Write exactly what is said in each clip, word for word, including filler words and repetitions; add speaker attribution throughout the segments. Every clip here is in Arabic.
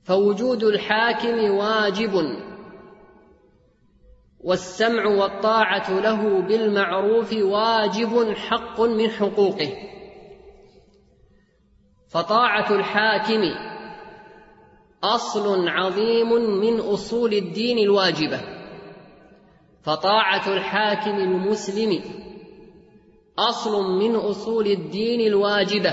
Speaker 1: فوجود الحاكم واجب، والسمع والطاعة له بالمعروف واجب حق من حقوقه. فطاعة الحاكم أصل عظيم من أصول الدين الواجبة، فطاعة الحاكم المسلم أصل من أصول الدين الواجبة.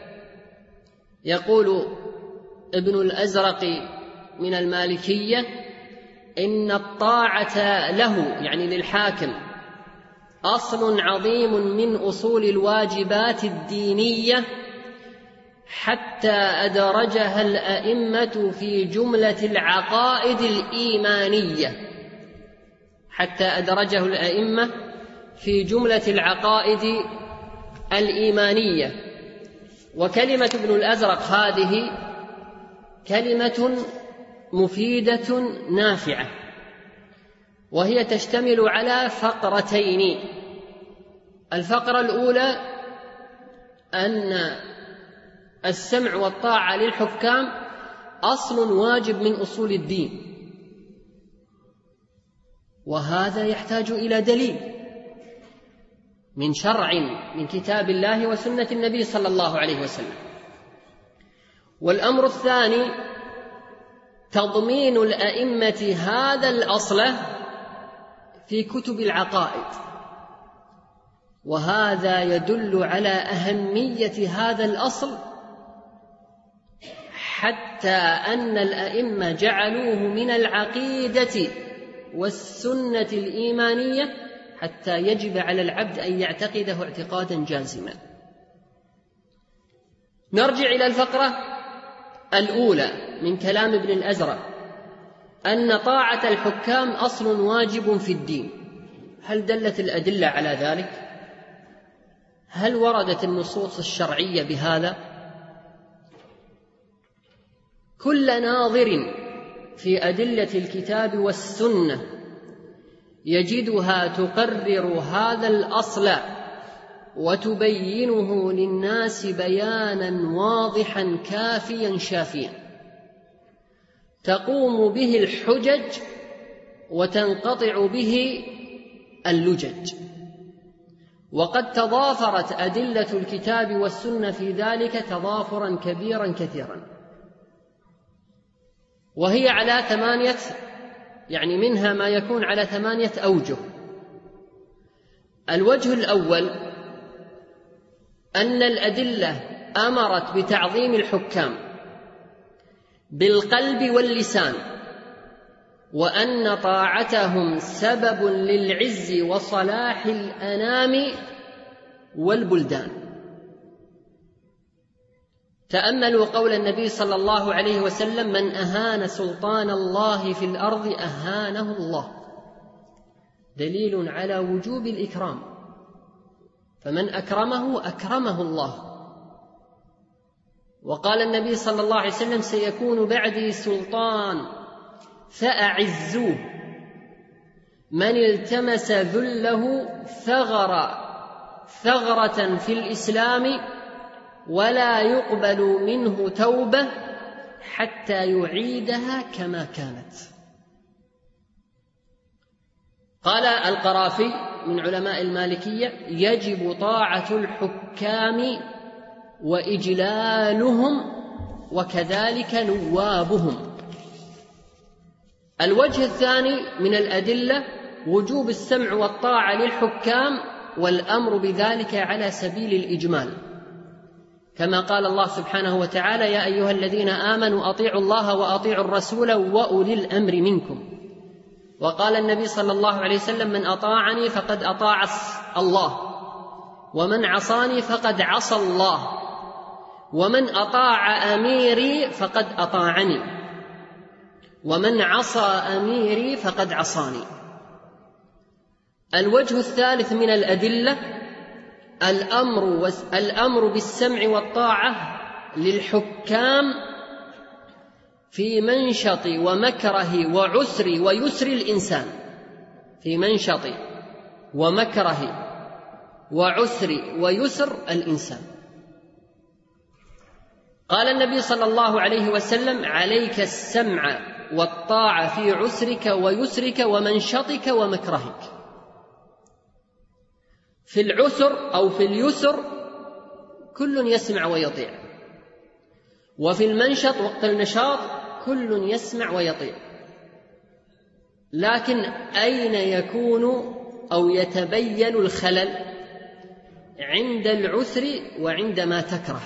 Speaker 1: يقول ابن الأزرق من المالكية: إن الطاعة له، يعني للحاكم، أصل عظيم من أصول الواجبات الدينية، حتى أدرجها الأئمة في جملة العقائد الإيمانية، حتى أدرجه الأئمة في جملة العقائد الإيمانية. وكلمة ابن الأزرق هذه كلمة مفيدة نافعة، وهي تشتمل على فقرتين. الفقرة الأولى أن السمع والطاعة للحكام أصل واجب من أصول الدين، وهذا يحتاج إلى دليل من شرع من كتاب الله وسنة النبي صلى الله عليه وسلم. والأمر الثاني تضمين الأئمة هذا الأصل في كتب العقائد، وهذا يدل على أهمية هذا الأصل، حتى أن الأئمة جعلوه من العقيدة والسنة الإيمانية، حتى يجب على العبد أن يعتقده اعتقادا جازما. نرجع إلى الفقرة الأولى من كلام ابن الأزرق، أن طاعة الحكام أصل واجب في الدين. هل دلت الأدلة على ذلك؟ هل وردت النصوص الشرعية بهذا؟ كل ناظر في أدلة الكتاب والسنة يجدها تقرر هذا الأصل وتبينه للناس بيانا واضحا كافيا شافيا، تقوم به الحجج وتنقطع به اللجج. وقد تضافرت أدلة الكتاب والسنة في ذلك تضافرا كبيرا كثيرا، وهي على ثمانية، يعني منها ما يكون على ثمانية أوجه. الوجه الأول أن الأدلة أمرت بتعظيم الحكام بالقلب واللسان، وأن طاعتهم سبب للعز وصلاح الأنام والبلدان. تأملوا قول النبي صلى الله عليه وسلم: من أهان سلطان الله في الأرض أهانه الله، دليل على وجوب الإكرام، فمن أكرمه أكرمه الله. وقال النبي صلى الله عليه وسلم: سيكون بعدي سلطان فأعزوه، من التمس ذله ثغر ثغرة في الإسلام ولا يقبل منه توبة حتى يعيدها كما كانت. قال القرافي من علماء المالكية: يجب طاعة الحكام وإجلالهم وكذلك نوابهم. الوجه الثاني من الأدلة وجوب السمع والطاعة للحكام، والأمر بذلك على سبيل الإجمال، كما قال الله سبحانه وتعالى: يا أيها الذين آمنوا أطيعوا الله وأطيعوا الرسول وأولي الأمر منكم. وقال النبي صلى الله عليه وسلم: من أطاعني فقد أطاع الله، ومن عصاني فقد عصى الله، ومن أطاع أميري فقد أطاعني، ومن عصى أميري فقد عصاني. الوجه الثالث من الأدلة الأمر, الأمر بالسمع والطاعة للحكام في منشط ومكره وعسر ويسر الإنسان، في منشط ومكره وعسر ويسر الإنسان. قال النبي صلى الله عليه وسلم: عليك السمع والطاعة في عسرك ويسرك ومنشطك ومكرهك. في العسر أو في اليسر كل يسمع ويطيع، وفي المنشط وقت النشاط كل يسمع ويطيع، لكن أين يكون أو يتبين الخلل؟ عند العسر وعندما تكره.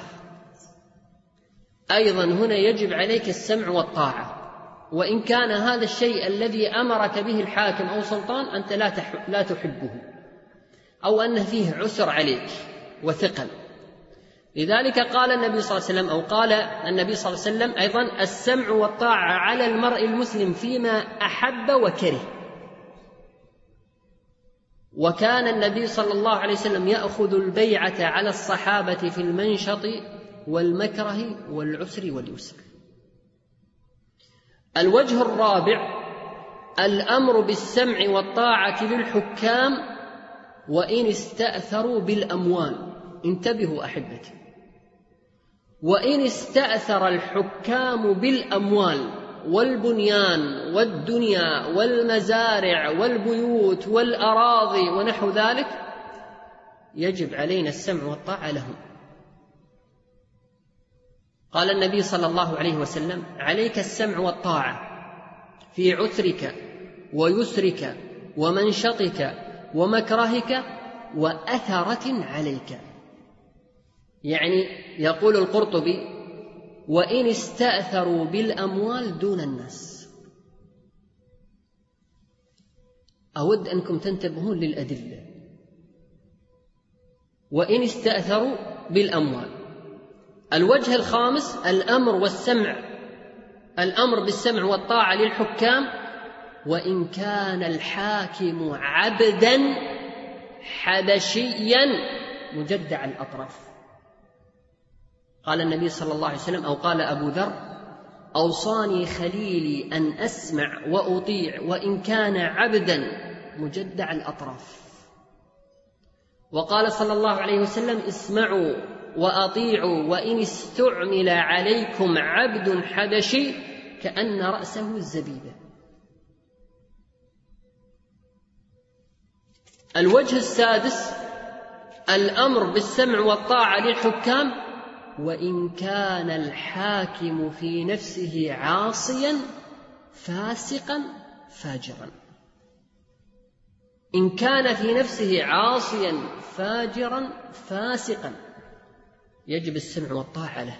Speaker 1: أيضا هنا يجب عليك السمع والطاعة، وإن كان هذا الشيء الذي أمرك به الحاكم أو سلطان أنت لا تحبه، أو أن فيه عسر عليك وثقل. لذلك قال النبي صلى الله عليه وسلم أو قال النبي صلى الله عليه وسلم أيضا: السمع والطاعة على المرء المسلم فيما أحب وكره. وكان النبي صلى الله عليه وسلم يأخذ البيعة على الصحابة في المنشط والمكره والعسر واليسر. الوجه الرابع: الأمر بالسمع والطاعة للحكام وإن استأثروا بالأموال. انتبهوا أحبتي، وإن استأثر الحكام بالأموال والبنيان والدنيا والمزارع والبيوت والأراضي ونحو ذلك، يجب علينا السمع والطاعة لهم. قال النبي صلى الله عليه وسلم: عليك السمع والطاعة في عسرك ويسرك ومنشطك ومكرهك وأثرة عليك. يعني يقول القرطبي: وإن استأثروا بالأموال دون الناس. أود أنكم تنتبهون للأدلة. وإن استأثروا بالأموال. الوجه الخامس: الأمر والسمع الأمر بالسمع والطاعة للحكام وإن كان الحاكم عبدا حبشيا مجدع الأطراف. قال النبي صلى الله عليه وسلم أو قال أبو ذر: أوصاني خليلي أن أسمع وأطيع وإن كان عبدا مجدع الأطراف. وقال صلى الله عليه وسلم: اسمعوا وأطيعوا وإن استعمل عليكم عبد حبشي كأن رأسه الزبيبة. الوجه السادس: الأمر بالسمع والطاعة للحكام وإن كان الحاكم في نفسه عاصيا فاسقا فاجرا. إن كان في نفسه عاصيا فاجرا فاسقا يجب السمع والطاعة له.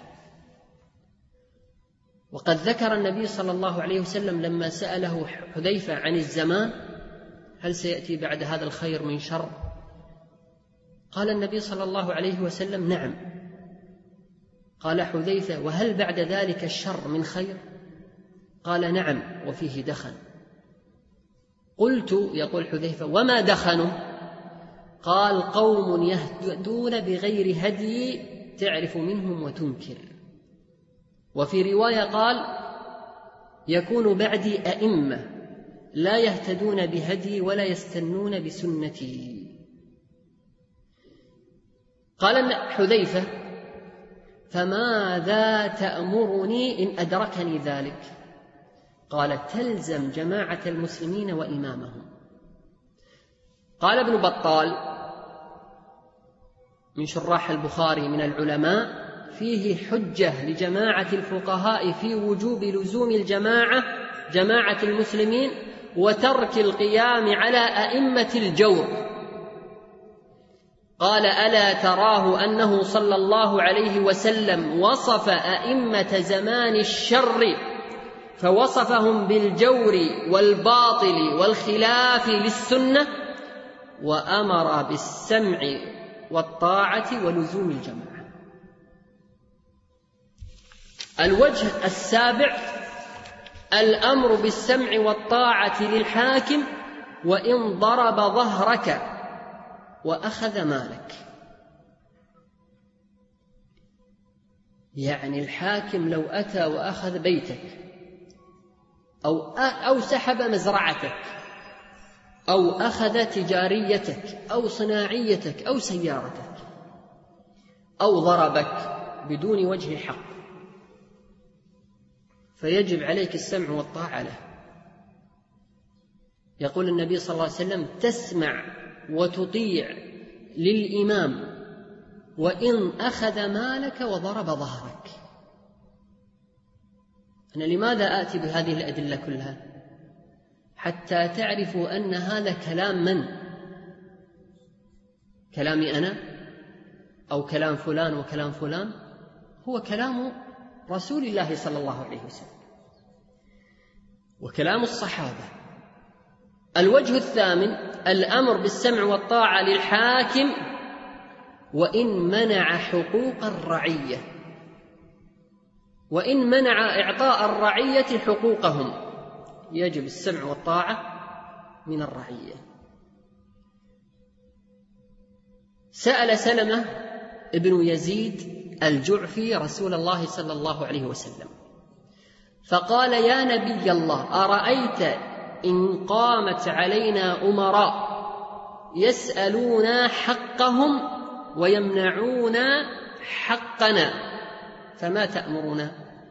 Speaker 1: وقد ذكر النبي صلى الله عليه وسلم لما سأله حذيفة عن الزمان: هل سيأتي بعد هذا الخير من شر؟ قال النبي صلى الله عليه وسلم: نعم. قال حذيفة: وهل بعد ذلك الشر من خير؟ قال: نعم وفيه دخن. قلت، يقول حذيفة: وما دخنوا؟ قال: قوم يهدون بغير هدي تعرف منهم وتنكر. وفي رواية قال: يكون بعدي أئمة لا يهتدون بهدي ولا يستنون بسنتي. قال حذيفة: فماذا تأمرني إن أدركني ذلك؟ قال: تلزم جماعة المسلمين وإمامهم. قال ابن بطال من شراح البخاري من العلماء: فيه حجة لجماعة الفقهاء في وجوب لزوم الجماعة جماعة المسلمين وترك القيام على أئمة الجور. قال: ألا تراه أنه صلى الله عليه وسلم وصف أئمة زمان الشر فوصفهم بالجور والباطل والخلاف للسنة وأمر بالسمع والطاعة ولزوم الجماعة. الوجه السابع: الأمر بالسمع والطاعة للحاكم وإن ضرب ظهرك وأخذ مالك. يعني الحاكم لو أتى وأخذ بيتك أو أو سحب مزرعتك أو أخذ تجاريتك أو صناعيتك أو سيارتك أو ضربك بدون وجه حق فيجب عليك السمع والطاعة له. يقول النبي صلى الله عليه وسلم: تسمع وتطيع للإمام وإن أخذ مالك وضرب ظهرك. أنا لماذا آتي بهذه الأدلة كلها؟ حتى تعرفوا أن هذا كلام من؟ كلامي أنا أو كلام فلان وكلام فلان؟ هو كلام رسول الله صلى الله عليه وسلم وكلام الصحابة. الوجه الثامن: الأمر بالسمع والطاعة للحاكم وإن منع حقوق الرعية، وإن منع إعطاء الرعية حقوقهم يجب السمع والطاعة من الرعية. سأل سلمة ابن يزيد الجعفي رسول الله صلى الله عليه وسلم فقال: يا نبي الله، أرأيت إن قامت علينا أمراء يسألون حقهم ويمنعون حقنا فما تأمرنا؟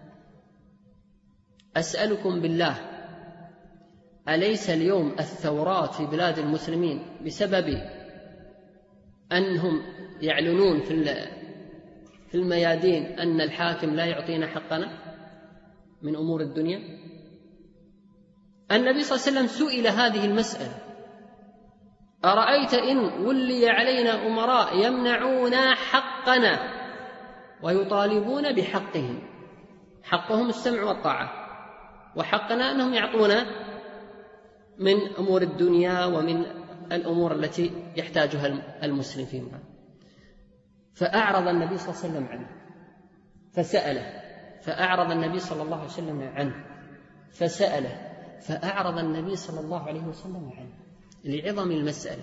Speaker 1: أسألكم بالله، أليس اليوم الثورات في بلاد المسلمين بسبب أنهم يعلنون في الميادين أن الحاكم لا يعطينا حقنا من أمور الدنيا؟ النبي صلى الله عليه وسلم سئل هذه المسألة: أرأيت إن ولي علينا أمراء يمنعون حقنا ويطالبون بحقهم، حقهم السمع والطاعة، وحقنا أنهم يعطونا من أمور الدنيا ومن الأمور التي يحتاجها المسلم فيما. فأعرض النبي صلى الله عليه وسلم عنه فسأله، فأعرض النبي صلى الله عليه وسلم عنه فسأله، فأعرض النبي صلى الله عليه وسلم عنه لعظم المسألة.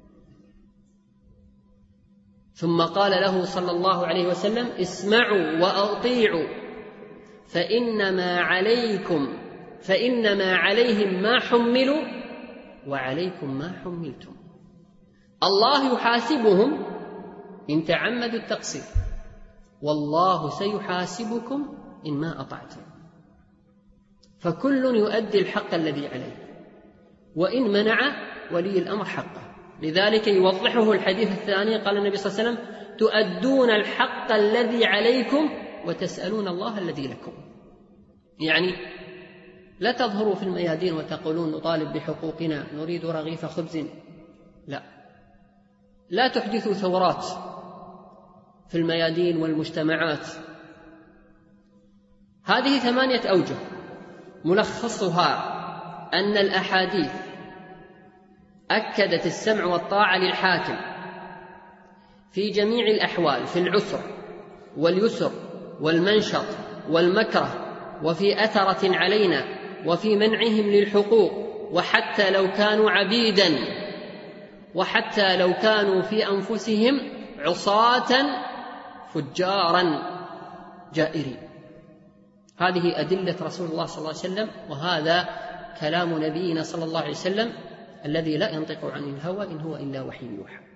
Speaker 1: ثم قال له صلى الله عليه وسلم: اسمعوا وأطيعوا فإنما عليكم فإنما عليهم ما حملوا وعليكم ما حملتم. الله يحاسبهم إن تعمدوا التقصير، والله سيحاسبكم إن ما أطعتم. فكل يؤدي الحق الذي عليه، وإن منع ولي الأمر حقه. لذلك يوضحه الحديث الثاني، قال النبي صلى الله عليه وسلم: تؤدون الحق الذي عليكم وتسألون الله الذي لكم. يعني لا تظهروا في الميادين وتقولون نطالب بحقوقنا، نريد رغيف خبز، لا لا تحدثوا ثورات في الميادين والمجتمعات. هذه ثمانية أوجه، ملخصها أن الأحاديث أكدت السمع والطاعة للحاكم في جميع الأحوال، في العسر واليسر والمنشط والمكره، وفي أثرة علينا، وفي منعهم للحقوق، وحتى لو كانوا عبيدا، وحتى لو كانوا في أنفسهم عصاة فجارا جائرين. هذه أدلة رسول الله صلى الله عليه وسلم، وهذا كلام نبينا صلى الله عليه وسلم الذي لا ينطق عن الهوى إن هو إلا وحي يوحى.